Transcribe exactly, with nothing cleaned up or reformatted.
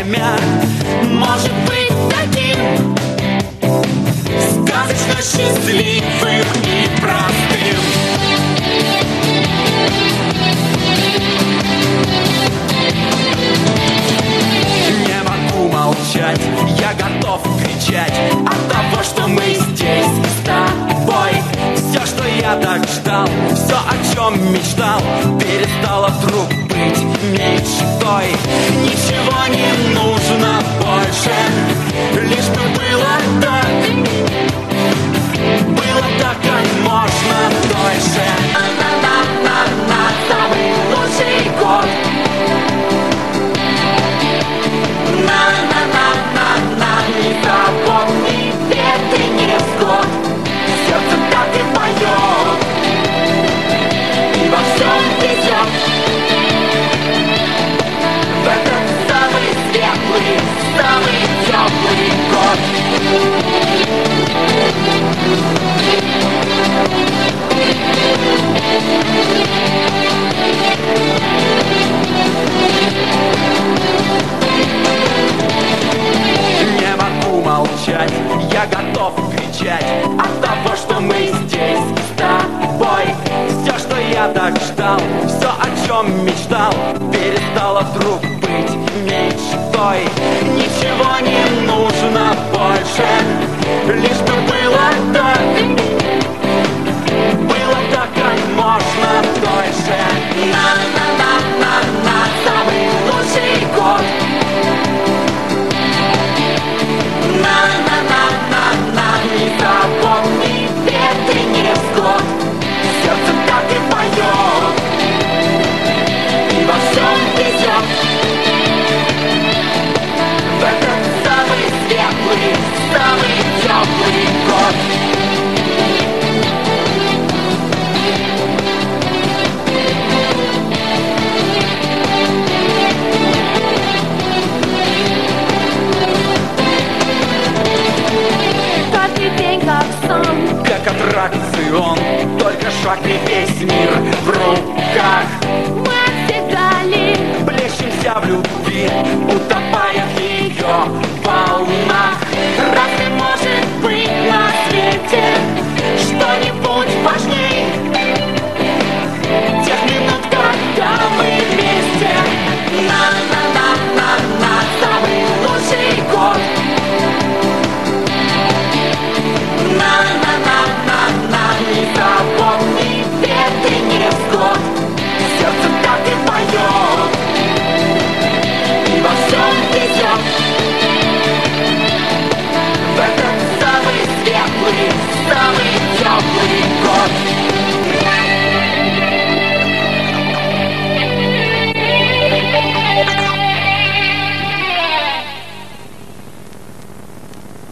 время может быть таким сказочно счастливым и простым. Не могу молчать, я готов кричать от того, что мы здесь с тобой. Все, что я так ждал, все, о чем мечтал, перестало вдруг быть мечтой. Ничего не нужно больше, лишь бы было так, было так, как можно дольше. На-на-на-на-на, самый лучший год. На-на-на-на-на, не запомни бед и невзгод. Сердце так и поет, и во всем везет. В этот самый светлый, самый теплый год. Не могу молчать, я готов кричать от того, что мы здесь с тобой. Все, что я так ждал, все, о чем мечтал, перестало вдруг быть мечтой. Ничего не нужно больше, лишь бы было так, было так, как можно дольше. На-на-на-на-на, самый лучший год. На-на-на-на-на, не запомни бед и невзгод. Сердце так и поет, и во всем везет. В этот самый светлый, самый теплый год. Каждый день как сон, Как аттракцион, только шаг и весь мир в руках. мы отсекали, Плещемся в любви,